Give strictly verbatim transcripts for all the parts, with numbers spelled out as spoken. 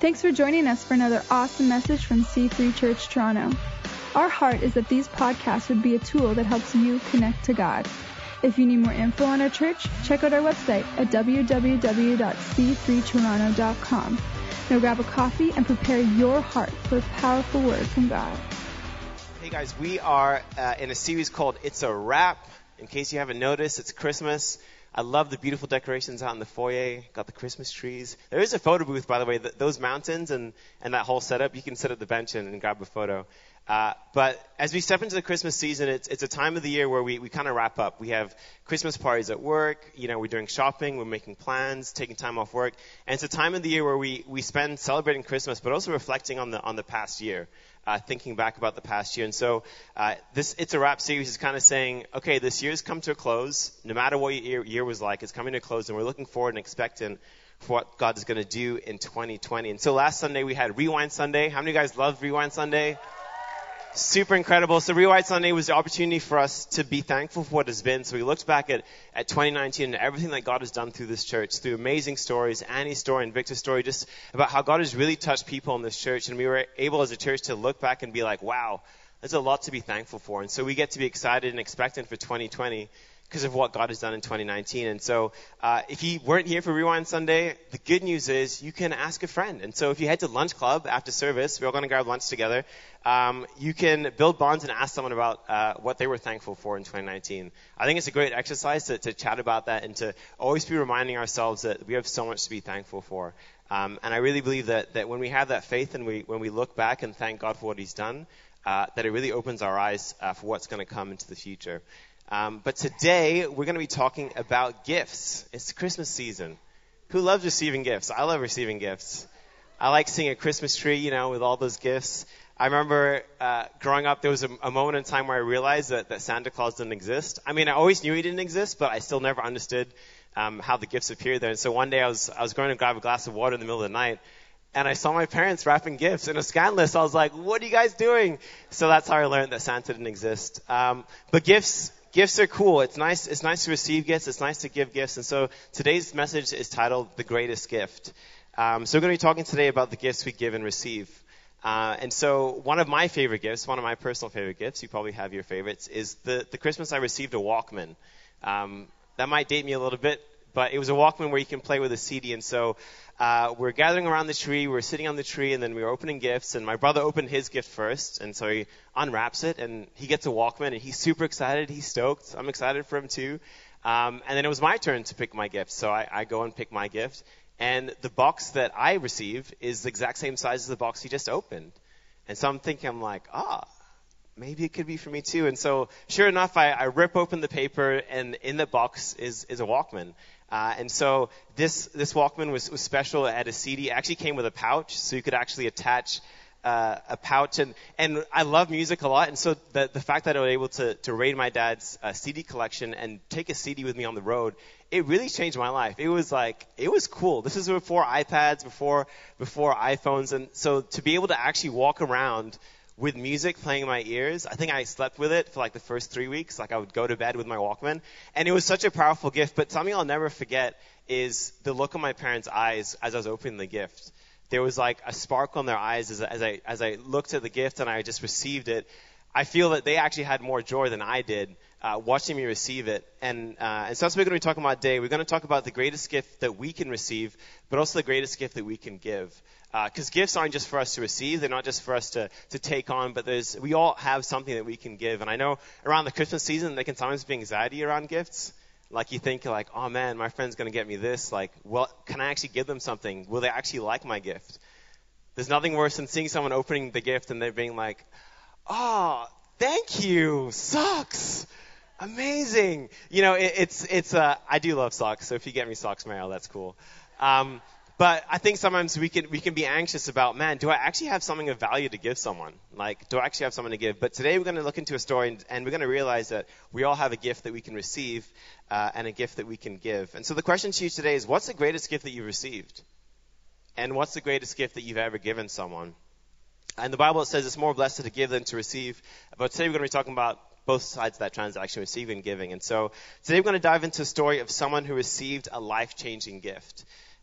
Thanks for joining us for another awesome message from C three Church Toronto. Our heart is that these podcasts would be a tool that helps you connect to God. If you need more info on our church, check out our website at w w w dot c three toronto dot com. Now grab a coffee and prepare your heart for a powerful word from God. Hey guys, we are uh, in a series called It's a Wrap. In case you haven't noticed, it's Christmas. I love the beautiful decorations out in the foyer. Got the Christmas trees. There is a photo booth, by the way. Th- those mountains and, and that whole setup, you can sit at the bench and, and grab a photo. Uh, but as we step into the Christmas season, it's, it's a time of the year where we, we kind of wrap up. We have Christmas parties at work. You know, we're doing shopping. We're making plans, taking time off work. And it's a time of the year where we, we spend celebrating Christmas, but also reflecting on the on the past year. Uh, thinking back about the past year. And so uh, this It's a Wrap series is kind of saying, okay, this year's come to a close. No matter what your year, year was like, it's coming to a close, and we're looking forward and expectant for what God is going to do in twenty twenty. And so last Sunday we had Rewind Sunday. How many of you guys love Rewind Sunday? Super incredible. So Rewind Sunday was the opportunity for us to be thankful for what has been. So we looked back at, at twenty nineteen and everything that God has done through this church, through amazing stories, Annie's story and Victor's story, just about how God has really touched people in this church. And we were able as a church to look back and be like, wow, there's a lot to be thankful for. And so we get to be excited and expectant for twenty twenty because of what God has done in twenty nineteen. And so uh, if you weren't here for Rewind Sunday, the good news is you can ask a friend. And so if you head to Lunch Club after service, we're all going to grab lunch together, um, you can build bonds and ask someone about uh, what they were thankful for in twenty nineteen. I think it's a great exercise to, to chat about that and to always be reminding ourselves that we have so much to be thankful for. Um, and I really believe that, that when we have that faith and we when we look back and thank God for what he's done, uh, that it really opens our eyes uh, for what's going to come into the future. Um, but today, we're going to be talking about gifts. It's Christmas season. Who loves receiving gifts? I love receiving gifts. I like seeing a Christmas tree, you know, with all those gifts. I remember uh, growing up, there was a, a moment in time where I realized that, that Santa Claus didn't exist. I mean, I always knew he didn't exist, but I still never understood um, how the gifts appeared there. And so one day I was I was going to grab a glass of water in the middle of the night, and I saw my parents wrapping gifts in a scan list. I was like, what are you guys doing? So that's how I learned that Santa didn't exist. Um, but gifts... Gifts are cool. It's nice. It's nice to receive gifts. It's nice to give gifts. And so today's message is titled "The Greatest Gift." Um, so we're going to be talking today about the gifts we give and receive. Uh, and so one of my favorite gifts, one of my personal favorite gifts, you probably have your favorites, is the the Christmas I received a Walkman. Um, that might date me a little bit, but it was a Walkman where you can play with a C D. And so uh, we're gathering around the tree. We're sitting on the tree, and then we were opening gifts. And my brother opened his gift first, and so he unwraps it, and he gets a Walkman, and he's super excited. He's stoked. I'm excited for him too. Um, and then it was my turn to pick my gift, so I, I go and pick my gift. And the box that I receive is the exact same size as the box he just opened. And so I'm thinking, I'm like, ah, maybe it could be for me too. And so sure enough, I, I rip open the paper, and in the box is, is a Walkman. Uh, and so this this Walkman was, was special. It had a C D. It actually came with a pouch, so you could actually attach uh, a pouch. And, and I love music a lot, and so the the fact that I was able to, to raid my dad's uh, C D collection and take a C D with me on the road, it really changed my life. It was like, it was cool. This is before iPads, before before iPhones, and so to be able to actually walk around with music playing in my ears, I think I slept with it for like the first three weeks. Like I would go to bed with my Walkman. And it was such a powerful gift. But something I'll never forget is the look on my parents' eyes as I was opening the gift. There was like a sparkle in their eyes as, as I as I looked at the gift and I just received it. I feel that they actually had more joy than I did uh, watching me receive it. And, uh, and so that's what we're going to be talking about today. We're going to talk about the greatest gift that we can receive, but also the greatest gift that we can give. Because uh, gifts aren't just for us to receive. They're not just for us to, to take on, but there's we all have something that we can give. And I know around the Christmas season, there can sometimes be anxiety around gifts. Like you think like, oh man, my friend's going to get me this. Like, well, can I actually give them something? Will they actually like my gift? There's nothing worse than seeing someone opening the gift and they're being like, oh, thank you, socks. Amazing. You know, it, it's, it's, uh, I do love socks. So if you get me socks, Meryl, that's cool. Um, But I think sometimes we can we can be anxious about, man, do I actually have something of value to give someone? Like, do I actually have something to give? But today we're going to look into a story, and, and we're going to realize that we all have a gift that we can receive uh, and a gift that we can give. And so the question to you today is, what's the greatest gift that you've received? And what's the greatest gift that you've ever given someone? And the Bible says it's more blessed to give than to receive. But today we're going to be talking about both sides of that transaction, receiving and giving. And so today we're going to dive into a story of someone who received a life-changing gift.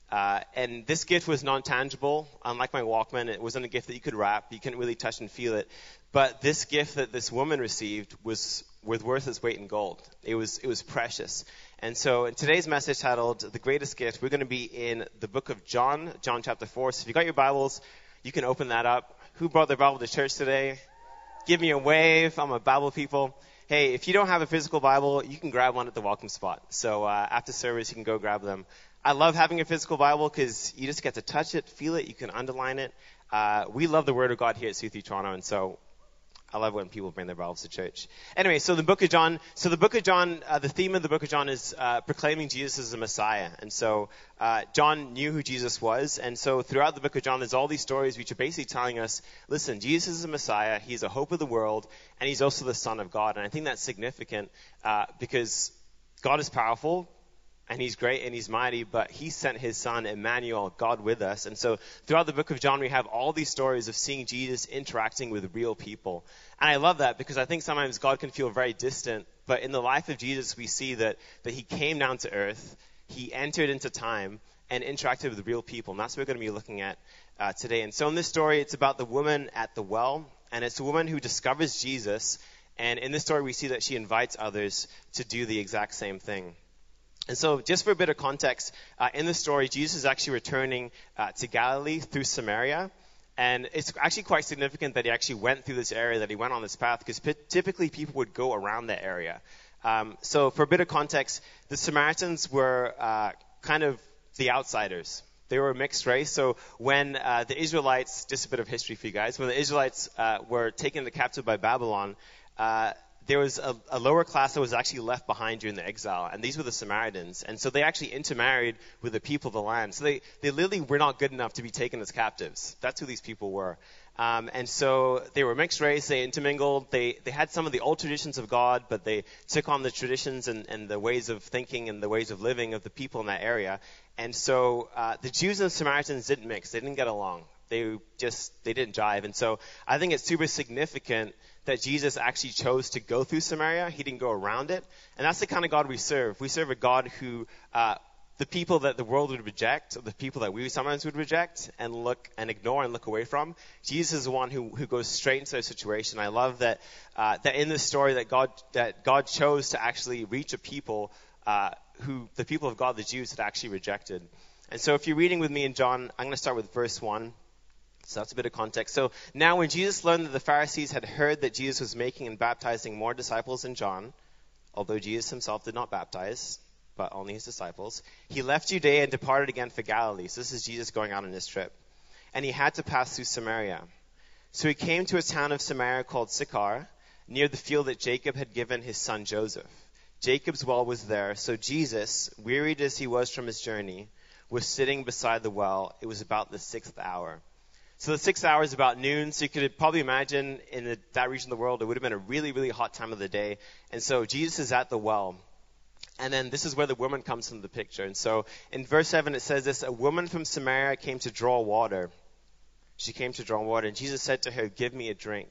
Uh, and this gift was non-tangible. Unlike my Walkman, it wasn't a gift that you could wrap. You couldn't really touch and feel it. But this gift that this woman received was was worth its weight in gold. It was it was precious. And so in today's message titled The Greatest Gift, we're going to be in the book of John, John chapter four. So if you got your Bibles, you can open that up. Who brought their Bible to church today? Give me a wave. I'm a Bible people. Hey, if you don't have a physical Bible, you can grab one at the welcome spot. So uh, after service, you can go grab them. I love having a physical Bible because you just get to touch it, feel it, you can underline it. Uh, we love the Word of God here at C three Toronto, and so I love when people bring their Bibles to church. Anyway, so the book of John, so the book of John, uh, the theme of the book of John is uh, proclaiming Jesus as the Messiah. And so uh, John knew who Jesus was, and so throughout the book of John, there's all these stories which are basically telling us, listen, Jesus is the Messiah, he's a hope of the world, and he's also the Son of God. And I think that's significant uh, because God is powerful, and he's great and he's mighty, but he sent his son, Emmanuel, God with us. And so throughout the book of John, we have all these stories of seeing Jesus interacting with real people. And I love that because I think sometimes God can feel very distant, but in the life of Jesus, we see that, that he came down to earth, he entered into time, and interacted with real people. And that's what we're going to be looking at uh, today. And so in this story, it's about the woman at the well, and it's a woman who discovers Jesus. And in this story, we see that she invites others to do the exact same thing. And so just for a bit of context, uh, in the story, Jesus is actually returning uh, to Galilee through Samaria. And it's actually quite significant that he actually went through this area, that he went on this path, because p- typically people would go around that area. Um, so for a bit of context, the Samaritans were uh, kind of the outsiders. They were a mixed race. So when uh, the Israelites, just a bit of history for you guys, when the Israelites uh, were taken into captive by Babylon, uh, there was a, a lower class that was actually left behind during the exile, and these were the Samaritans. And so they actually intermarried with the people of the land. So they, they literally were not good enough to be taken as captives. That's who these people were. Um, and so they were mixed race, they intermingled, they, they had some of the old traditions of God, but they took on the traditions and, and the ways of thinking and the ways of living of the people in that area. And so uh, the Jews and the Samaritans didn't mix, they didn't get along. They just, they didn't jive. And so I think it's super significant that Jesus actually chose to go through Samaria. He didn't go around it. And that's the kind of God we serve. We serve a God who, uh, the people that the world would reject, or the people that we sometimes would reject and look and ignore and look away from, Jesus is the one who, who goes straight into their situation. I love that, uh, that in this story that God, that God chose to actually reach a people, uh, who the people of God, the Jews, had actually rejected. And so if you're reading with me in John, I'm going to start with verse one. So that's a bit of context. So now when Jesus learned that the Pharisees had heard that Jesus was making and baptizing more disciples than John, although Jesus himself did not baptize, but only his disciples, he left Judea and departed again for Galilee. So this is Jesus going out on his trip. And he had to pass through Samaria. So he came to a town of Samaria called Sychar, near the field that Jacob had given his son Joseph. Jacob's well was there. So Jesus, wearied as he was from his journey, was sitting beside the well. It was about the sixth hour. So the sixth hour is about noon, so you could probably imagine in the, that region of the world, it would have been a really, really hot time of the day. And so Jesus is at the well. And then this is where the woman comes into the picture. And so in verse seven, it says this, a woman from Samaria came to draw water. She came to draw water, and Jesus said to her, give me a drink.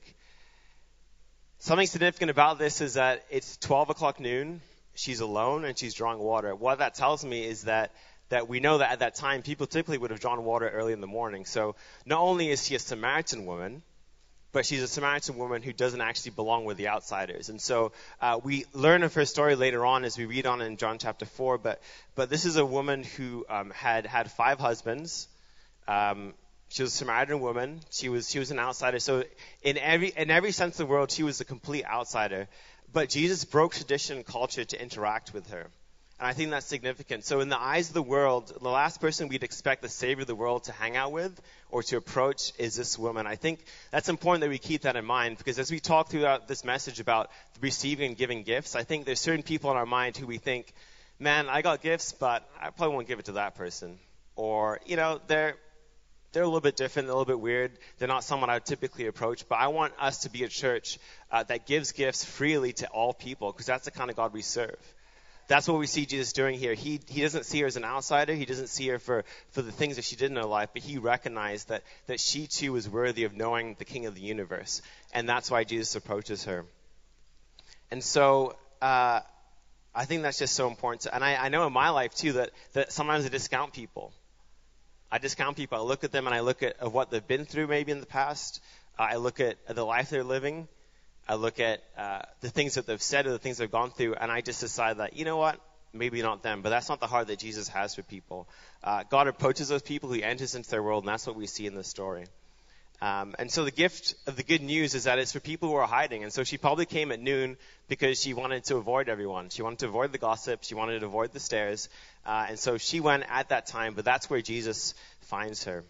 Something significant about this is that it's twelve o'clock noon. She's alone, and she's drawing water. What that tells me is that that we know that at that time, people typically would have drawn water early in the morning. So not only is she a Samaritan woman, but she's a Samaritan woman who doesn't actually belong with the outsiders. And so uh, we learn of her story later on as we read on in John chapter four. But but this is a woman who um, had had five husbands. Um, she was a Samaritan woman. She was she was an outsider. So in every in every sense of the word, she was a complete outsider. But Jesus broke tradition and culture to interact with her. And I think that's significant. So in the eyes of the world, the last person we'd expect the Savior of the world to hang out with or to approach is this woman. I think that's important that we keep that in mind, because as we talk throughout this message about receiving and giving gifts, I think there's certain people in our mind who we think, man, I got gifts, but I probably won't give it to that person. Or, you know, they're they're a little bit different, they're a little bit weird. They're not someone I would typically approach. But I want us to be a church uh, that gives gifts freely to all people, because that's the kind of God we serve. That's what we see Jesus doing here. He he doesn't see her as an outsider. He doesn't see her for, for the things that she did in her life, but he recognized that, that she too was worthy of knowing the King of the universe. And that's why Jesus approaches her. And so uh, I think that's just so important. To, and I, I know in my life too that, that sometimes I discount people. I discount people. I look at them and I look at, at what they've been through maybe in the past. Uh, I look at, at the life they're living. I look at uh, the things that they've said or the things they've gone through, and I just decide that, you know what, maybe not them. But that's not the heart that Jesus has for people. Uh, God approaches those people, He enters into their world, and that's what we see in this story. Um, and so the gift of the good news is that it's for people who are hiding. And so she probably came at noon because she wanted to avoid everyone. She wanted to avoid the gossip. She wanted to avoid the stares. Uh, and so she went at that time, but that's where Jesus finds her.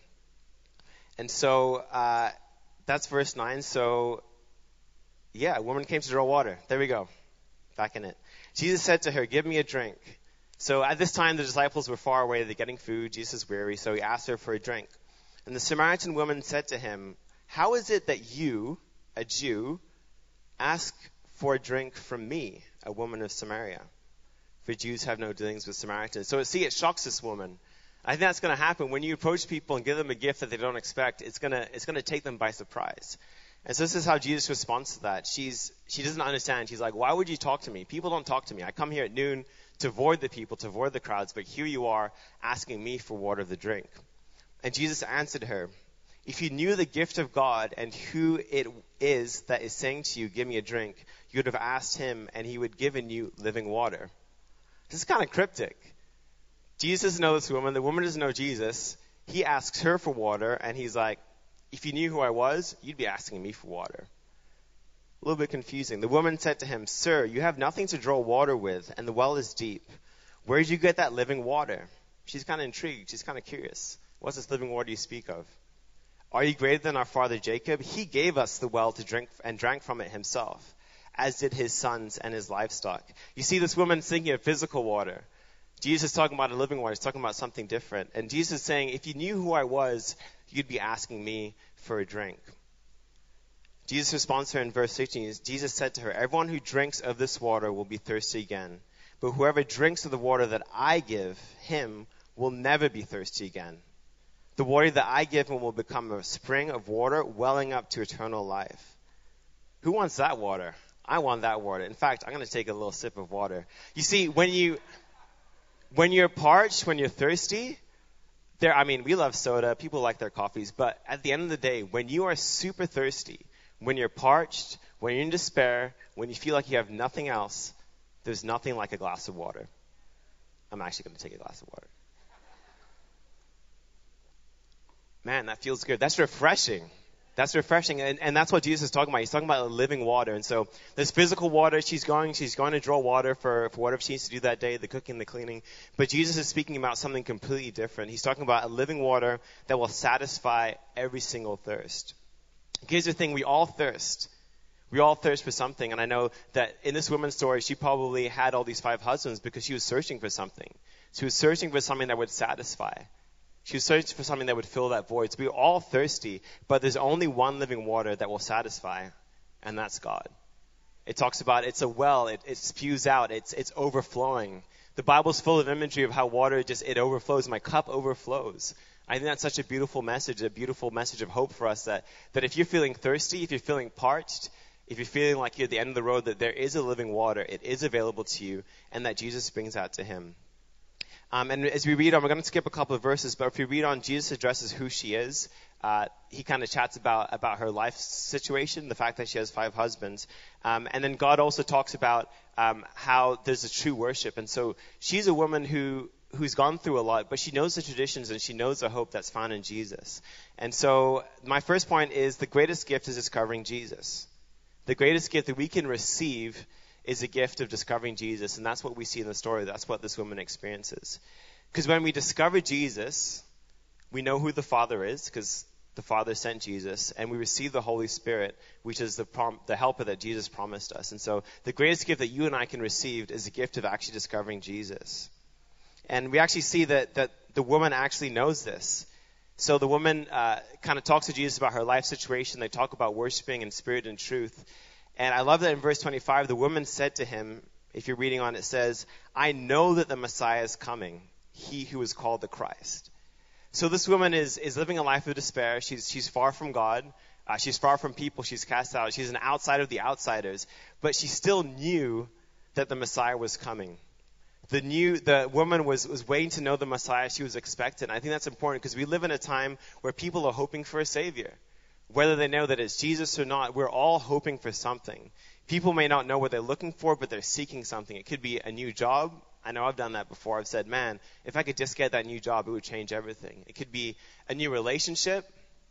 And so uh, that's verse nine. So, yeah, a woman came to draw water. There we go. Back in it. Jesus said to her, give me a drink. So at this time, the disciples were far away. They're getting food. Jesus is weary. So he asked her for a drink. And the Samaritan woman said to him, how is it that you, a Jew, ask for a drink from me, a woman of Samaria? For Jews have no dealings with Samaritans. So see, it shocks this woman. I think that's going to happen when you approach people and give them a gift that they don't expect. It's going to it's going to take them by surprise. And so this is how Jesus responds to that. She's she doesn't understand. She's like, why would you talk to me? People don't talk to me. I come here at noon to avoid the people, to avoid the crowds, but here you are asking me for water to drink. And Jesus answered her, if you knew the gift of God and who it is that is saying to you, give me a drink, you would have asked him and he would have given you living water. This is kind of cryptic. Jesus doesn't know this woman. The woman doesn't know Jesus. He asks her for water and he's like, if you knew who I was, you'd be asking me for water. A little bit confusing. The woman said to him, sir, you have nothing to draw water with and the well is deep. Where did you get that living water? She's kind of intrigued. She's kind of curious. What's this living water you speak of? Are you greater than our father Jacob? He gave us the well to drink and drank from it himself, as did his sons and his livestock. You see, this woman's thinking of physical water. Jesus is talking about a living water. He's talking about something different. And Jesus is saying, if you knew who I was, you'd be asking me for a drink. Jesus responds to her in verse sixteen. Jesus said to her, everyone who drinks of this water will be thirsty again. But whoever drinks of the water that I give him will never be thirsty again. The water that I give him will become a spring of water welling up to eternal life. Who wants that water? I want that water. In fact, I'm going to take a little sip of water. You see, when you, when you're parched, when you're thirsty, there, I mean, we love soda. People like their coffees. But at the end of the day, when you are super thirsty, when you're parched, when you're in despair, when you feel like you have nothing else, there's nothing like a glass of water. I'm actually going to take a glass of water. Man, that feels good. That's refreshing. That's refreshing. And, and that's what Jesus is talking about. He's talking about living water. And so there's physical water. She's going, she's going to draw water for, for whatever she needs to do that day, the cooking, the cleaning. But Jesus is speaking about something completely different. He's talking about a living water that will satisfy every single thirst. Here's the thing. We all thirst. We all thirst for something. And I know that in this woman's story, she probably had all these five husbands because she was searching for something. She was searching for something that would satisfy. She was searching for something that would fill that void. So we're all thirsty, but there's only one living water that will satisfy, and that's God. It talks about it's a well, it, it spews out, it's it's overflowing. The Bible's full of imagery of how water just, it overflows. My cup overflows. I think that's such a beautiful message, a beautiful message of hope for us that, that if you're feeling thirsty, if you're feeling parched, if you're feeling like you're at the end of the road, that there is a living water, it is available to you, and that Jesus brings out to him. Um, and as we read on, we're going to skip a couple of verses, but if we read on, Jesus addresses who she is. Uh, he kind of chats about, about her life situation, the fact that she has five husbands. Um, and then God also talks about um, how there's a true worship. And so she's a woman who who's gone through a lot, but she knows the traditions and she knows the hope that's found in Jesus. And so my first point is the greatest gift is discovering Jesus. The greatest gift that we can receive is a gift of discovering Jesus, and that's what we see in the story. That's what this woman experiences. Because when we discover Jesus, we know who the Father is, because the Father sent Jesus, and we receive the Holy Spirit, which is the prom- the helper that Jesus promised us. And so the greatest gift that you and I can receive is the gift of actually discovering Jesus. And we actually see that, that the woman actually knows this. So the woman uh, kind of talks to Jesus about her life situation. They talk about worshiping in spirit and truth. And I love that in verse twenty-five, the woman said to him, if you're reading on, it says, I know that the Messiah is coming, he who is called the Christ. So this woman is, is living a life of despair. She's, she's far from God. Uh, she's far from people. She's cast out. She's an outsider of the outsiders. But she still knew that the Messiah was coming. The new, the woman was, was waiting to know the Messiah she was expecting. I think that's important because we live in a time where people are hoping for a Savior. Whether they know that it's Jesus or not, we're all hoping for something. People may not know what they're looking for, but they're seeking something. It could be a new job. I know I've done that before. I've said, man, if I could just get that new job, it would change everything. It could be a new relationship.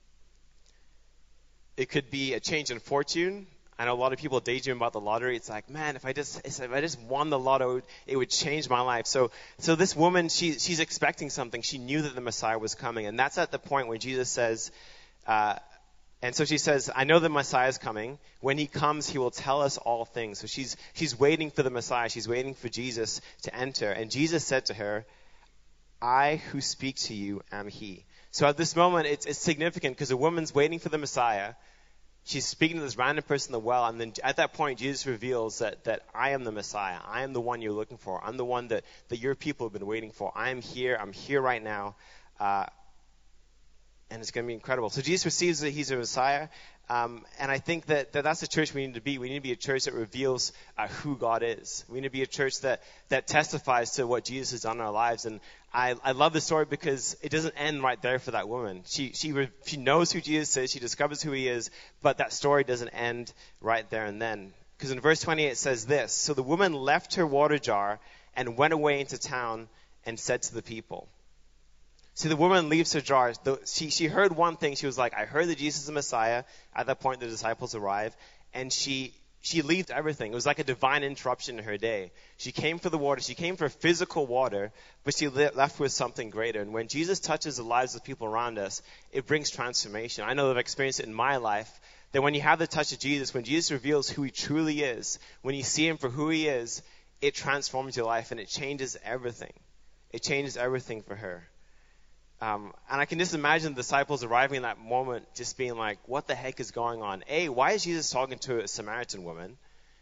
It could be a change in fortune. I know a lot of people daydream about the lottery. It's like, man, if I just if I just won the lotto, it would change my life. So so this woman, she she's expecting something. She knew that the Messiah was coming. And that's at the point when Jesus says, uh, and so she says, I know the Messiah is coming. When he comes, he will tell us all things. So she's she's waiting for the Messiah. She's waiting for Jesus to enter. And Jesus said to her, I who speak to you am he. So at this moment, it's, it's significant because a woman's waiting for the Messiah. She's speaking to this random person in the well, and then at that point, Jesus reveals that, that I am the Messiah. I am the one you're looking for. I'm the one that, that your people have been waiting for. I am here. I'm here right now. Uh, and it's going to be incredible. So Jesus receives that he's a Messiah. Um, and I think that, that that's the church we need to be. We need to be a church that reveals uh, who God is. We need to be a church that, that testifies to what Jesus has done in our lives. And I, I love this story because it doesn't end right there for that woman. She she re, she knows who Jesus is. She discovers who he is. But that story doesn't end right there and then. Because in verse twenty-eight it says this. So the woman left her water jar and went away into town and said to the people. See, the woman leaves her jar. She, she heard one thing. She was like, I heard that Jesus is the Messiah. At that point, the disciples arrive. And she she leaves everything. It was like a divine interruption in her day. She came for the water. She came for physical water, but she left with something greater. And when Jesus touches the lives of people around us, it brings transformation. I know that I've experienced it in my life, that when you have the touch of Jesus, when Jesus reveals who he truly is, when you see him for who he is, it transforms your life and it changes everything. It changes everything for her. Um, and I can just imagine the disciples arriving in that moment just being like, what the heck is going on? A, why is Jesus talking to a Samaritan woman?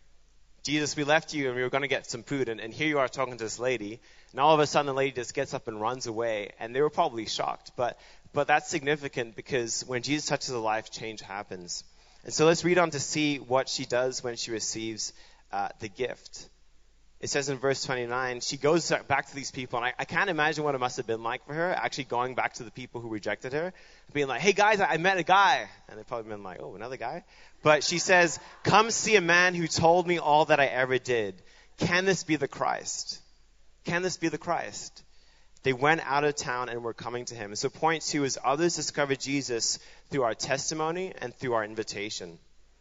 Jesus, we left you and we were going to get some food, and, and here you are talking to this lady. And all of a sudden the lady just gets up and runs away, and they were probably shocked. But but that's significant because when Jesus touches a life, change happens. And so let's read on to see what she does when she receives uh, the gift. It says in verse twenty-nine, she goes back to these people, and I, I can't imagine what it must have been like for her, actually going back to the people who rejected her, being like, hey guys, I, I met a guy. And they've probably been like, oh, another guy? But she says, come see a man who told me all that I ever did. Can this be the Christ? Can this be the Christ? They went out of town and were coming to him. And so point two is others discover Jesus through our testimony and through our invitation.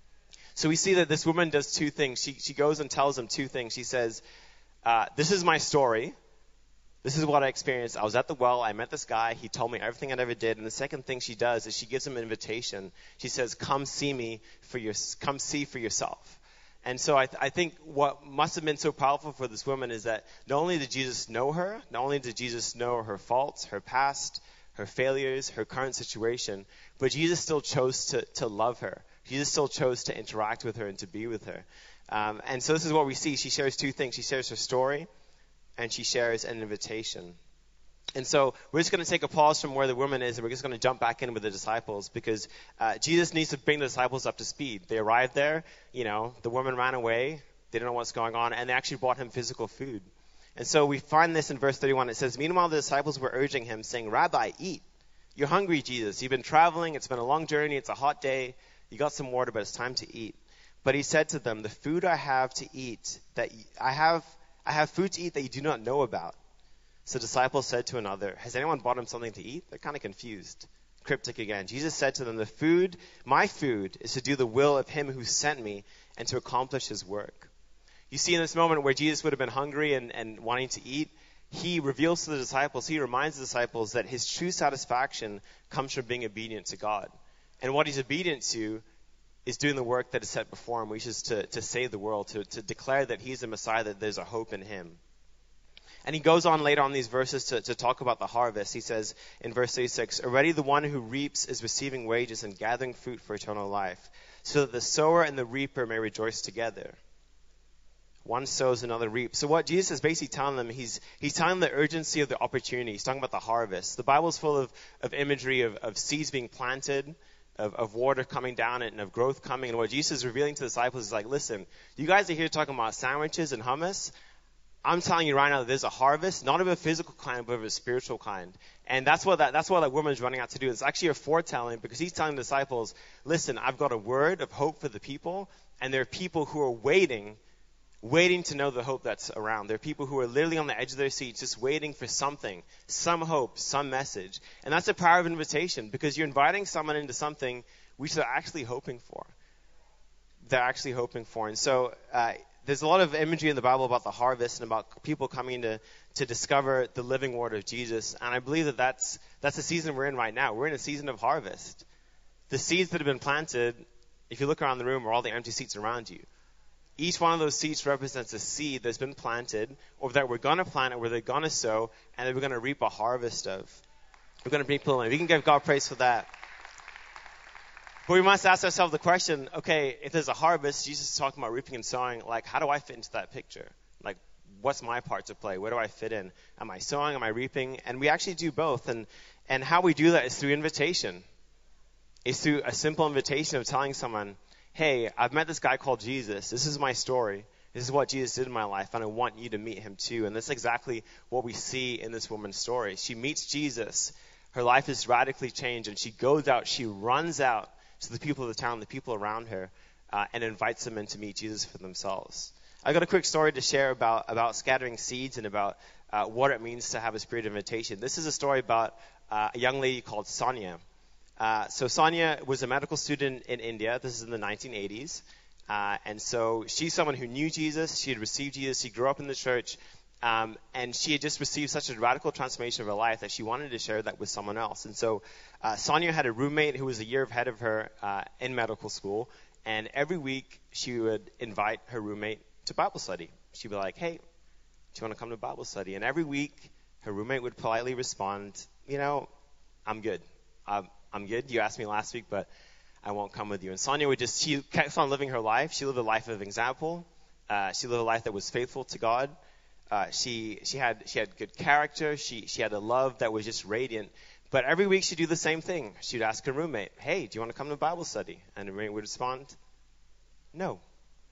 So we see that this woman does two things. She she goes and tells them two things. She says, uh, this is my story. This is what I experienced. I was at the well. I met this guy. He told me everything I ever did. And the second thing she does is she gives him an invitation. She says, come see me for your, come see for yourself. And so I, th- I think what must have been so powerful for this woman is that not only did Jesus know her, not only did Jesus know her faults, her past, her failures, her current situation, but Jesus still chose to, to love her. Jesus still chose to interact with her and to be with her. Um, and so this is what we see. She shares two things. She shares her story, and she shares an invitation. And so we're just going to take a pause from where the woman is, and we're just going to jump back in with the disciples because uh, Jesus needs to bring the disciples up to speed. They arrived there. You know, the woman ran away. They don't know what's going on, and they actually brought him physical food. And so we find this in verse thirty-one. It says, meanwhile, the disciples were urging him, saying, Rabbi, eat. You're hungry, Jesus. You've been traveling. It's been a long journey. It's a hot day. You got some water, but it's time to eat. But he said to them, the food I have to eat, that y- I have I have food to eat that you do not know about. So the disciples said to another, has anyone bought him something to eat? They're kind of confused. Cryptic again. Jesus said to them, the food, my food, is to do the will of him who sent me and to accomplish his work. You see in this moment where Jesus would have been hungry and, and wanting to eat, he reveals to the disciples, he reminds the disciples that his true satisfaction comes from being obedient to God. And what he's obedient to is doing the work that is set before him, which is to, to save the world, to, to declare that he's the Messiah, that there's a hope in him. And he goes on later on these verses to, to talk about the harvest. He says in verse thirty-six, already the one who reaps is receiving wages and gathering fruit for eternal life, so that the sower and the reaper may rejoice together. One sows, another reaps. So what Jesus is basically telling them, he's he's telling them the urgency of the opportunity. He's talking about the harvest. The Bible's full of, of imagery of, of seeds being planted, Of, of water coming down and of growth coming. And what Jesus is revealing to the disciples is like, listen, you guys are here talking about sandwiches and hummus. I'm telling you right now that there's a harvest, not of a physical kind, but of a spiritual kind. And that's what that, that's what that woman's running out to do. It's actually a foretelling, because he's telling the disciples, listen, I've got a word of hope for the people, and there are people who are waiting, waiting to know the hope that's around. There are people who are literally on the edge of their seats, just waiting for something, some hope, some message. And that's the power of invitation, because you're inviting someone into something which they're actually hoping for. They're actually hoping for. And so, uh, there's a lot of imagery in the Bible about the harvest and about people coming to, to discover the living word of Jesus. And I believe that that's, that's the season we're in right now. We're in a season of harvest. The seeds that have been planted, if you look around the room, are all the empty seats around you. Each one of those seeds represents a seed that's been planted, or that we're going to plant, or we're going to sow, and that we're going to reap a harvest of. We're going to reap plenty. We can give God praise for that. But we must ask ourselves the question, okay, if there's a harvest, Jesus is talking about reaping and sowing, like, how do I fit into that picture? Like, what's my part to play? Where do I fit in? Am I sowing? Am I reaping? And we actually do both. And, and how we do that is through invitation. It's through a simple invitation of telling someone, hey, I've met this guy called Jesus. This is my story. This is what Jesus did in my life, and I want you to meet him too. And that's exactly what we see in this woman's story. She meets Jesus. Her life is radically changed, and she goes out, she runs out to the people of the town, the people around her, uh, and invites them in to meet Jesus for themselves. I got a quick story to share about, about scattering seeds and about uh, what it means to have a spirit of invitation. This is a story about uh, a young lady called Sonia. Uh, so Sonia was a medical student in India. This is in the nineteen eighties. Uh, and so she's someone who knew Jesus. She had received Jesus. She grew up in the church. Um, and she had just received such a radical transformation of her life that she wanted to share that with someone else. And so uh, Sonia had a roommate who was a year ahead of her uh, in medical school. And every week she would invite her roommate to Bible study. She'd be like, hey, do you want to come to Bible study? And every week her roommate would politely respond, you know, I'm good. I'm, I'm good. You asked me last week, but I won't come with you. And Sonia would just, she kept on living her life. She lived a life of example. Uh, she lived a life that was faithful to God. Uh, she she had she had good character. She she had a love that was just radiant. But every week she'd do the same thing. She'd ask her roommate, "Hey, do you want to come to Bible study?" And the roommate would respond, "No."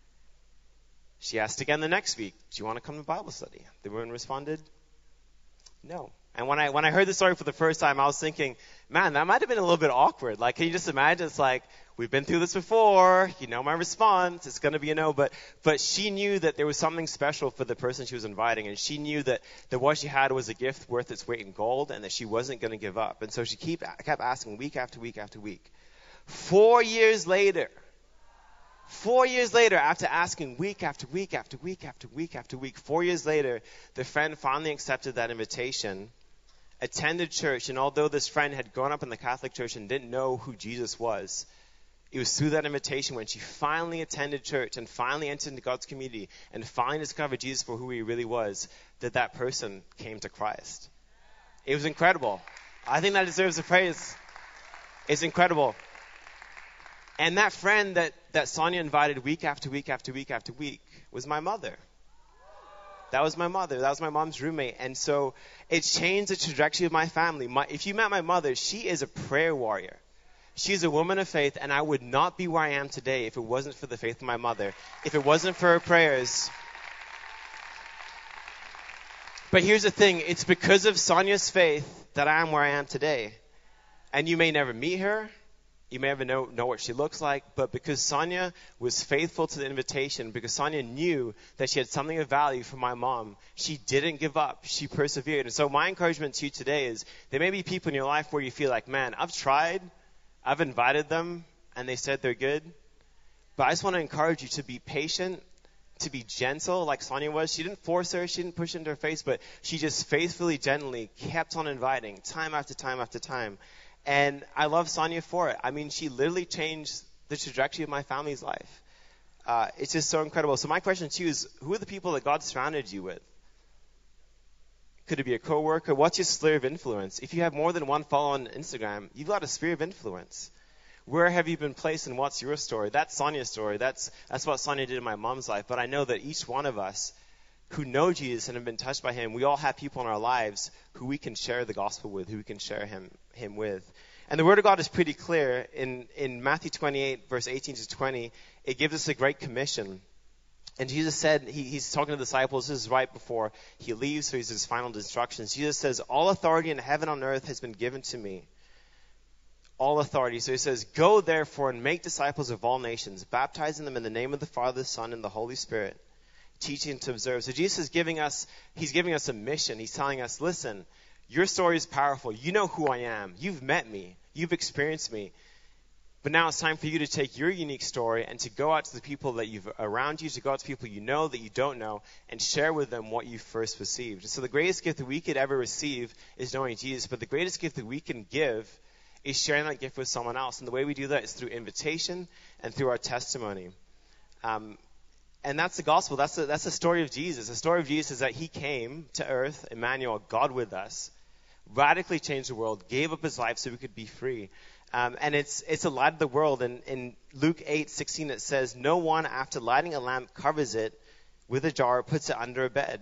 She asked again the next week, "Do you want to come to Bible study?" The roommate responded, "No." And when I when I heard the story for the first time, I was thinking, man, that might have been a little bit awkward. Like, can you just imagine? It's like, we've been through this before. You know my response. It's going to be a no. But but she knew that there was something special for the person she was inviting. And she knew that, that what she had was a gift worth its weight in gold, and that she wasn't going to give up. And so she keep, kept asking week after week after week. Four years later, four years later, after asking week after week after week after week after week, four years later, the friend finally accepted that invitation, attended church, and although this friend had grown up in the Catholic Church and didn't know who Jesus was, it was through that invitation when she finally attended church and finally entered into God's community and finally discovered Jesus for who he really was, that that person came to Christ. It was incredible. I think that deserves a praise. It's incredible. And that friend that, that Sonia invited week after week after week after week was my mother. That was my mother. That was my mom's roommate. And so it changed the trajectory of my family. My, if you met my mother, she is a prayer warrior. She's a woman of faith, and I would not be where I am today if it wasn't for the faith of my mother, if it wasn't for her prayers. But here's the thing. It's because of Sonia's faith that I am where I am today. And you may never meet her. You may never know, know what she looks like, but because Sonia was faithful to the invitation, because Sonia knew that she had something of value for my mom, she didn't give up. She persevered. And so my encouragement to you today is there may be people in your life where you feel like, man, I've tried, I've invited them, and they said they're good. But I just want to encourage you to be patient, to be gentle like Sonia was. She didn't force her, she didn't push into her face, but she just faithfully, gently kept on inviting time after time after time. And I love Sonia for it. I mean, she literally changed the trajectory of my family's life. Uh, it's just so incredible. So my question to you is, who are the people that God surrounded you with? Could it be a coworker? What's your sphere of influence? If you have more than one follower on Instagram, you've got a sphere of influence. Where have you been placed and what's your story? That's Sonia's story. That's that's what Sonia did in my mom's life. But I know that each one of us who know Jesus and have been touched by him, we all have people in our lives who we can share the gospel with, who we can share him him with. And the word of God is pretty clear. In, in Matthew twenty-eight, verse eighteen to twenty, it gives us a great commission. And Jesus said, he, he's talking to the disciples, this is right before he leaves, so he's his final instructions. Jesus says, all authority in heaven and on earth has been given to me. All authority. So he says, go therefore and make disciples of all nations, baptizing them in the name of the Father, the Son, and the Holy Spirit, teaching to observe. So Jesus is giving us, he's giving us a mission. He's telling us, listen, your story is powerful. You know who I am. You've met me. You've experienced me. But now it's time for you to take your unique story and to go out to the people that you've around you, to go out to people you know that you don't know, and share with them what you first received. So the greatest gift that we could ever receive is knowing Jesus, but the greatest gift that we can give is sharing that gift with someone else. And the way we do that is through invitation and through our testimony. Um, and that's the gospel. That's the, that's the story of Jesus. The story of Jesus is that he came to earth, Emmanuel, God with us, radically changed the world, gave up his life so we could be free. Um, and it's it's a light of the world. And in Luke eight sixteen, it says, no one, after lighting a lamp, covers it with a jar or puts it under a bed.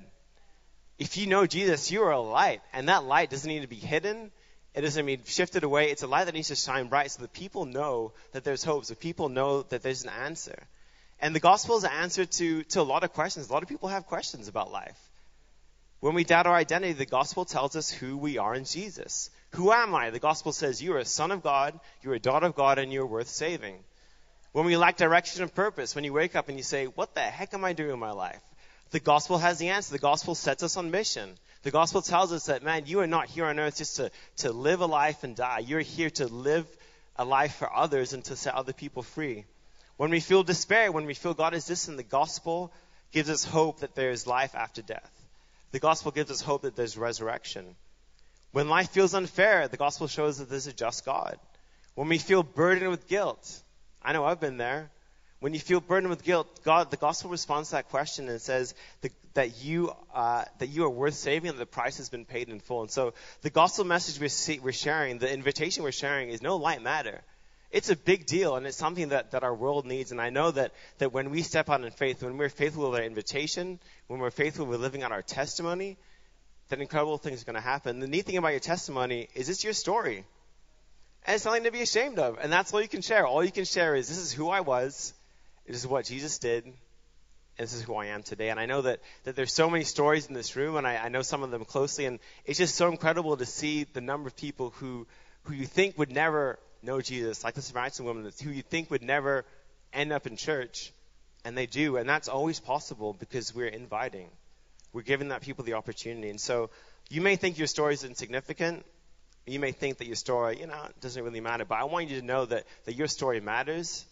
If you know Jesus, you are a light. And that light doesn't need to be hidden. It doesn't need shifted away. It's a light that needs to shine bright so that people know that there's hope, so people know that there's an answer. And the gospel is an answer to, to a lot of questions. A lot of people have questions about life. When we doubt our identity, the gospel tells us who we are in Jesus. Who am I? The gospel says you are a son of God, you're a daughter of God, and you're worth saving. When we lack direction and purpose, when you wake up and you say, what the heck am I doing in my life? The gospel has the answer. The gospel sets us on mission. The gospel tells us that, man, you are not here on earth just to, to live a life and die. You're here to live a life for others and to set other people free. When we feel despair, when we feel God is distant, the gospel gives us hope that there is life after death. The gospel gives us hope that there's resurrection. When life feels unfair, the gospel shows that there's a just God. When we feel burdened with guilt, I know I've been there. When you feel burdened with guilt, God, the gospel responds to that question and says that, that you uh, that you are worth saving and the price has been paid in full. And so the gospel message we're, see, we're sharing, the invitation we're sharing is no light matter. It's a big deal, and it's something that, that our world needs. And I know that, that when we step out in faith, when we're faithful with our invitation, when we're faithful with living out our testimony, that incredible things are going to happen. The neat thing about your testimony is it's your story. And it's nothing to be ashamed of. And that's all you can share. All you can share is this is who I was. This is what Jesus did. And this is who I am today. And I know that, that there's so many stories in this room, and I, I know some of them closely. And it's just so incredible to see the number of people who, who you think would never know Jesus, like the Samaritan woman, who you think would never end up in church. And they do. And that's always possible because we're inviting. We're giving that people the opportunity. And so you may think your story is insignificant. You may think that your story, you know, doesn't really matter. But I want you to know that, that your story matters.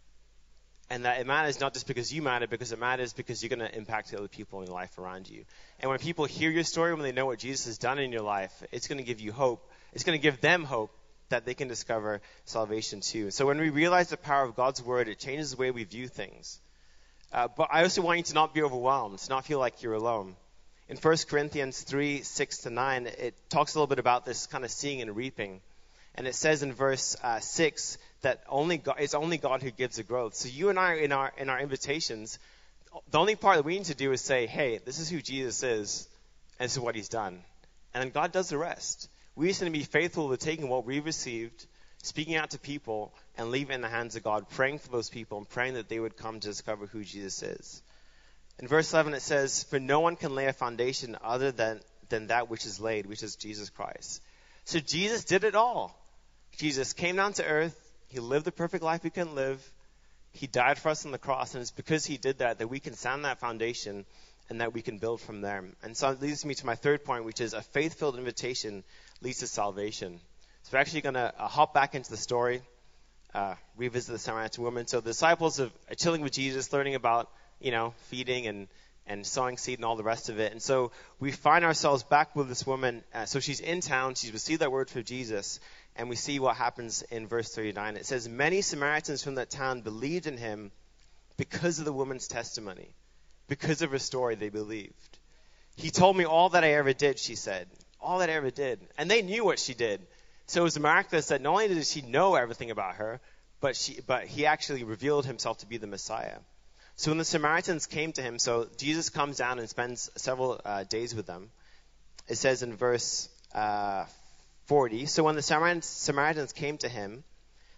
And that it matters not just because you matter, because it matters because you're going to impact the other people in your life around you. And when people hear your story, when they know what Jesus has done in your life, it's going to give you hope. It's going to give them hope that they can discover salvation too. So when we realize the power of God's word, it changes the way we view things. Uh, but I also want you to not be overwhelmed, to not feel like you're alone. In First Corinthians three, six to nine, it talks a little bit about this kind of seeing and reaping. And it says in verse uh, six that only God, it's only God who gives the growth. So you and I, in our in our invitations, the only part that we need to do is say, hey, this is who Jesus is, and this is what he's done. And then God does the rest. We just need to be faithful to taking what we've received, speaking out to people, and leave it in the hands of God, praying for those people and praying that they would come to discover who Jesus is. In verse eleven, it says, for no one can lay a foundation other than, than that which is laid, which is Jesus Christ. So Jesus did it all. Jesus came down to earth. He lived the perfect life we couldn't live. He died for us on the cross. And it's because he did that that we can stand that foundation and that we can build from there. And so it leads me to my third point, which is a faith-filled invitation leads to salvation. So we're actually going to uh, hop back into the story, uh, revisit the Samaritan woman. So the disciples are chilling with Jesus, learning about, you know, feeding and, and sowing seed and all the rest of it. And so we find ourselves back with this woman. Uh, so she's in town. She's received that word from Jesus. And we see what happens in verse thirty-nine. It says, many Samaritans from that town believed in him because of the woman's testimony. Because of her story, they believed. He told me all that I ever did, she said. All that I ever did. And they knew what she did. So it was miraculous that not only did she know everything about her, but she, but he actually revealed himself to be the Messiah. So when the Samaritans came to him, so Jesus comes down and spends several uh, days with them. It says in verse uh, forty, so when the Samaritans came to him,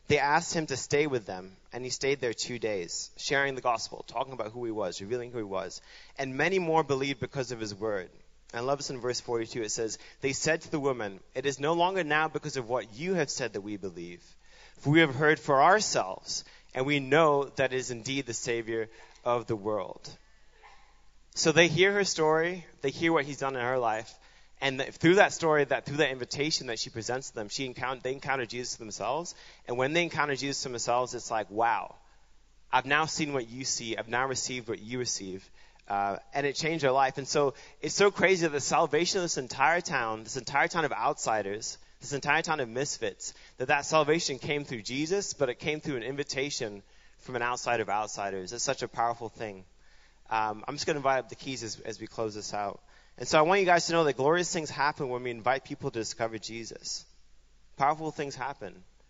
They asked him to stay with them, and he stayed there two days, sharing the gospel, talking about who he was, revealing who he was. And many more believed because of his word. And I love this in verse forty-two. It says, they said to the woman, it is no longer now because of what you have said that we believe. For we have heard for ourselves, and we know that it is indeed the Savior of the world. So they hear her story, they hear what he's done in her life, and that through that story, that through that invitation that she presents to them, she encounter, they encounter Jesus themselves. And when they encounter Jesus themselves, it's like, wow, I've now seen what you see. I've now received what you receive. Uh, and it changed their life. And so it's so crazy that the salvation of this entire town, this entire town of outsiders, this entire town of misfits, that that salvation came through Jesus, but it came through an invitation from an outsider of outsiders. It's such a powerful thing. Um, I'm just going to invite up the keys as, as we close this out. And so I want you guys to know that glorious things happen when we invite people to discover Jesus. Powerful things happen.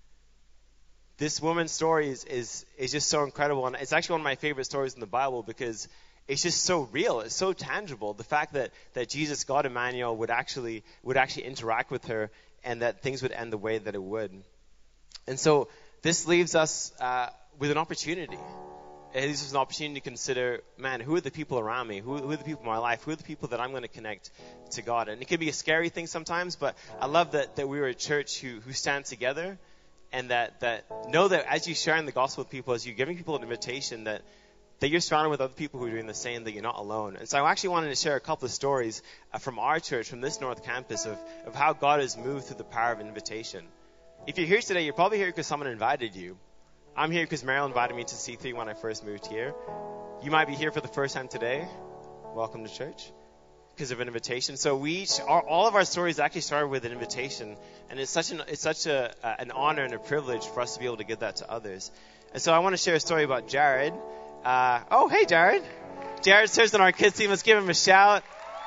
This woman's story is, is, is just so incredible. And it's actually one of my favorite stories in the Bible because it's just so real. It's so tangible. The fact that, that Jesus, God Emmanuel, would actually would actually interact with her and that things would end the way that it would. And so this leaves us uh, with an opportunity. It leaves us an opportunity to consider, man, who are the people around me? Who, who are the people in my life? Who are the people that I'm going to connect to God? And it can be a scary thing sometimes, but I love that, that we are a church who, who stand together and that, that know that as you're sharing the gospel with people, as you're giving people an invitation, that that you're surrounded with other people who are doing the same, that you're not alone. And so I actually wanted to share a couple of stories uh, from our church, from this North Campus, of, of how God has moved through the power of invitation. If you're here today, you're probably here because someone invited you. I'm here because Meryl invited me to C three when I first moved here. You might be here for the first time today. Welcome to church. Because of an invitation. So we each, our, all of our stories actually started with an invitation. And it's such an, it's such a, uh, an honor and a privilege for us to be able to give that to others. And so I want to share a story about Jared. Uh, oh, hey, Jared. Jared serves on our kids team. Let's give him a shout.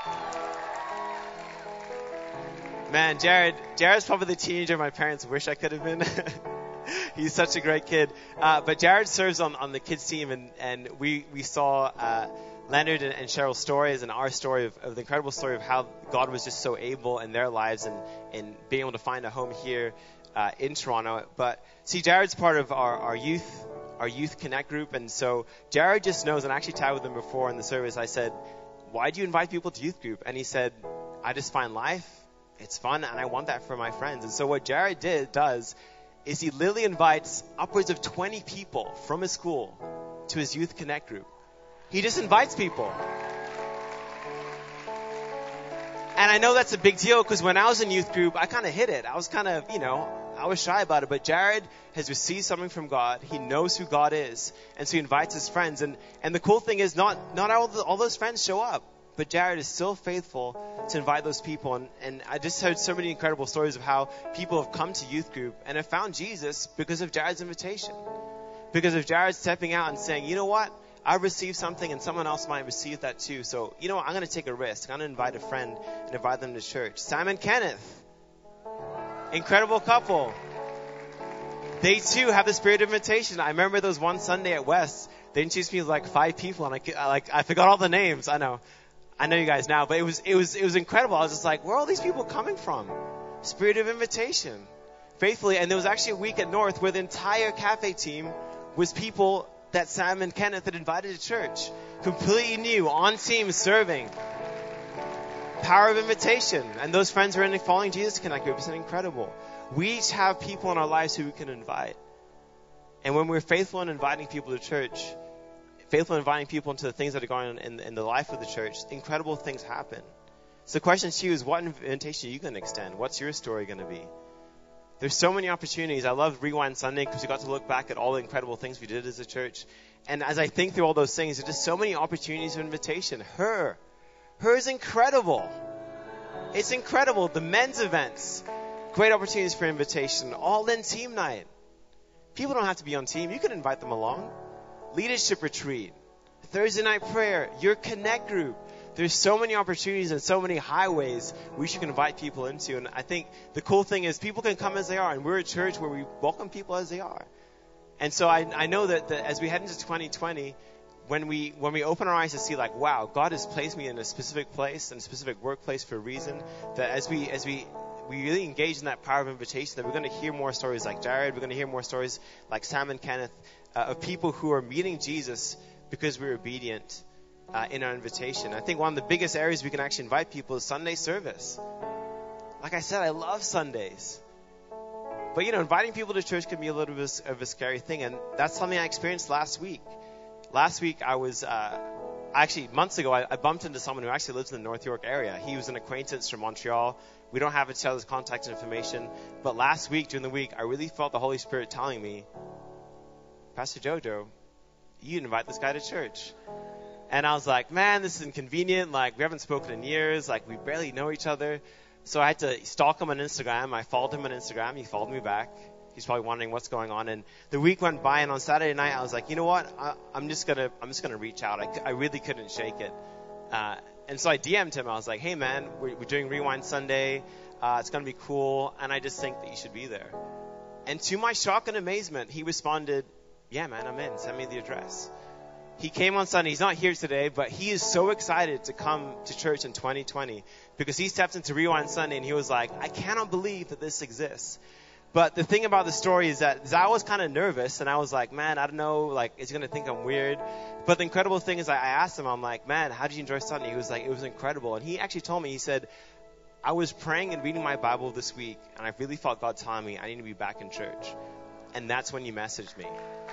Man, Jared, Jared's probably the teenager my parents wish I could have been. He's such a great kid. Uh, but Jared serves on, on the kids team, and, and we, we saw uh, Leonard and, and Cheryl's stories and our story of, of the incredible story of how God was just so able in their lives and, and being able to find a home here uh, in Toronto. But see, Jared's part of our, our youth our Youth Connect group. And so Jared just knows, and I actually chatted with him before in the service. I said, why do you invite people to youth group? And he said, I just find life, it's fun, and I want that for my friends. And so what Jared did does is he literally invites upwards of twenty people from his school to his Youth Connect group. He just invites people. And I know that's a big deal because when I was in youth group, I kind of hid it. I was kind of, you know, I was shy about it. But Jared has received something from God. He knows who God is. And so he invites his friends. And, and the cool thing is not, not all, the, all those friends show up. But Jared is still faithful to invite those people. And, and I just heard so many incredible stories of how people have come to youth group and have found Jesus because of Jared's invitation. Because of Jared stepping out and saying, you know what? I received something and someone else might receive that too. So, you know what? I'm going to take a risk. I'm going to invite a friend and invite them to church. Sam and Kenneth. Incredible couple. They too have the spirit of invitation. I remember those one Sunday at West. They introduced me to like five people and I, I like I forgot all the names. I know. I know you guys now, but it was it was it was incredible. I was just like, where are all these people coming from? Spirit of invitation. Faithfully. And there was actually a week at North where the entire cafe team was people that Sam and Kenneth had invited to church. Completely new, on team, serving. Power of invitation. And those friends are in the Following Jesus Connect group. It's incredible. We each have people in our lives who we can invite. And when we're faithful in inviting people to church, faithful in inviting people into the things that are going on in, in the life of the church, incredible things happen. So the question to you is, what invitation are you going to extend? What's your story going to be? There's so many opportunities. I love Rewind Sunday because we got to look back at all the incredible things we did as a church. And as I think through all those things, there's just so many opportunities of invitation. Her. Her is incredible. It's incredible. The men's events. Great opportunities for invitation. All in team night. People don't have to be on team. You can invite them along. Leadership retreat. Thursday night prayer. Your Connect group. There's so many opportunities and so many highways we should invite people into. And I think the cool thing is people can come as they are. And we're a church where we welcome people as they are. And so I, I know that, that as we head into twenty twenty, when we when we open our eyes to see like, wow, God has placed me in a specific place, in a specific workplace for a reason, that as we as we we really engage in that power of invitation, that we're going to hear more stories like Jared. We're going to hear more stories like Sam and Kenneth uh, of people who are meeting Jesus because we're obedient uh, in our invitation. I think one of the biggest areas we can actually invite people is Sunday service. Like I said, I love Sundays. But, you know, inviting people to church can be a little bit of a scary thing. And that's something I experienced last week. Last week, I was, uh, actually, months ago, I, I bumped into someone who actually lives in the North York area. He was an acquaintance from Montreal. We don't have each other's contact information. But last week, during the week, I really felt the Holy Spirit telling me, Pastor Jojo, you invite this guy to church. And I was like, man, this is inconvenient. Like, we haven't spoken in years. Like, we barely know each other. So I had to stalk him on Instagram. I followed him on Instagram. He followed me back. He's probably wondering what's going on. And the week went by, and on Saturday night, I was like, you know what? I, I'm just gonna, I'm just gonna reach out. I, I really couldn't shake it. Uh, and so I D M'd him. I was like, hey man, we're, we're doing Rewind Sunday. Uh, it's gonna be cool, and I just think that you should be there. And to my shock and amazement, he responded, yeah man, I'm in. Send me the address. He came on Sunday. He's not here today, but he is so excited to come to church in twenty twenty because he stepped into Rewind Sunday and he was like, I cannot believe that this exists. But the thing about the story is that is I was kind of nervous, and I was like, man, I don't know, like, is he going to think I'm weird? But the incredible thing is I asked him, I'm like, man, how did you enjoy Sunday? He was like, it was incredible. And he actually told me, he said, I was praying and reading my Bible this week, and I really felt God telling me I need to be back in church. And that's when you messaged me.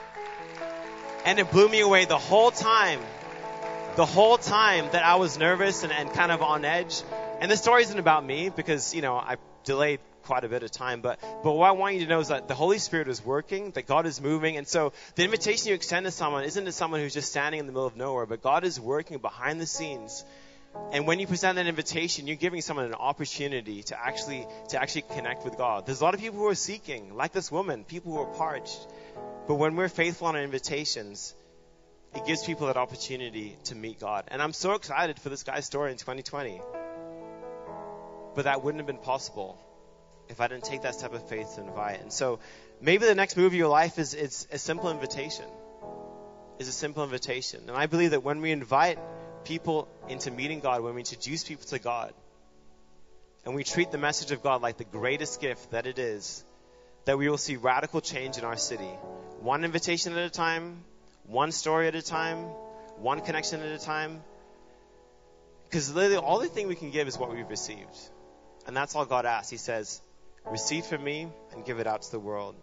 And it blew me away the whole time, the whole time that I was nervous and, and kind of on edge. And the story isn't about me because, you know, I delayed quite a bit of time. But, but what I want you to know is that the Holy Spirit is working, that God is moving. And so the invitation you extend to someone isn't to someone who's just standing in the middle of nowhere, but God is working behind the scenes. And when you present that invitation, you're giving someone an opportunity to actually to actually connect with God. There's a lot of people who are seeking, like this woman, people who are parched. But when we're faithful on our invitations, it gives people that opportunity to meet God. And I'm so excited for this guy's story in twenty twenty. But that wouldn't have been possible if I didn't take that step of faith to invite. And so maybe the next move of your life is it's a simple invitation. Is a simple invitation. And I believe that when we invite people into meeting God, when we introduce people to God, and we treat the message of God like the greatest gift that it is, that we will see radical change in our city. One invitation at a time, one story at a time, one connection at a time. Because literally all the thing we can give is what we've received. And that's all God asks. He says, receive from me and give it out to the world.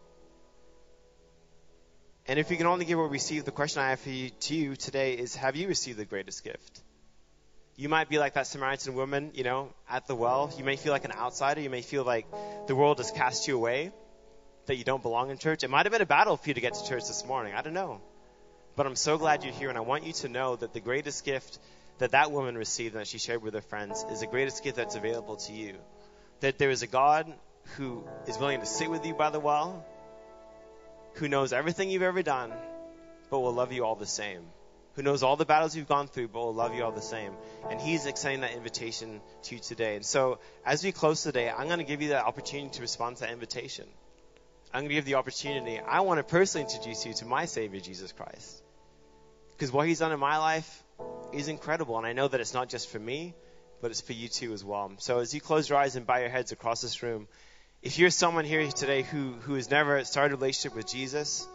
And if you can only give or receive, the question I have for you, to you today is, have you received the greatest gift? You might be like that Samaritan woman, you know, at the well. You may feel like an outsider. You may feel like the world has cast you away, that you don't belong in church. It might have been a battle for you to get to church this morning. I don't know. But I'm so glad you're here, and I want you to know that the greatest gift that that woman received and that she shared with her friends is the greatest gift that's available to you. That there is a God who is willing to sit with you by the well, who knows everything you've ever done, but will love you all the same. Who knows all the battles you've gone through, but will love you all the same. And he's extending that invitation to you today. And so as we close today, I'm going to give you that opportunity to respond to that invitation. I'm going to give you the opportunity. I want to personally introduce you to my Savior, Jesus Christ. Because what he's done in my life is incredible. And I know that it's not just for me, but it's for you too as well. So as you close your eyes and bow your heads across this room, if you're someone here today who, who has never started a relationship with Jesus,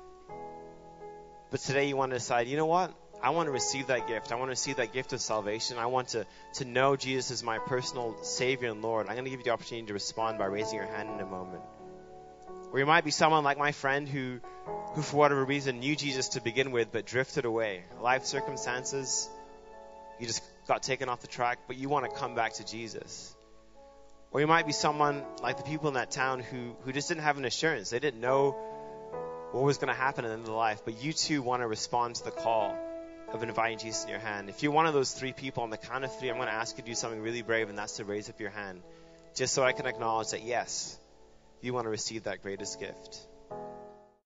but today you want to decide, you know what? I want to receive that gift. I want to receive that gift of salvation. I want to, to know Jesus as my personal Savior and Lord. I'm going to give you the opportunity to respond by raising your hand in a moment. Or you might be someone like my friend who, who for whatever reason knew Jesus to begin with, but drifted away. Life circumstances, you just got taken off the track, but you want to come back to Jesus. Or you might be someone like the people in that town who, who just didn't have an assurance. They didn't know what was going to happen at the end of life, but you too want to respond to the call of inviting Jesus in your hand. If you're one of those three people, on the count of three, I'm going to ask you to do something really brave, and that's to raise up your hand, just so I can acknowledge that, yes, you want to receive that greatest gift.